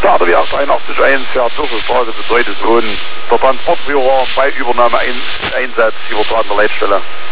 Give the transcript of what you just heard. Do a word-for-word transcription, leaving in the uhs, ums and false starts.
Charter wie achtundachtzig eins fährt Durchstraße betreutes Wohnen. Der Transportführer bei Übernahme ein, Einsatz übertragender Leitstelle.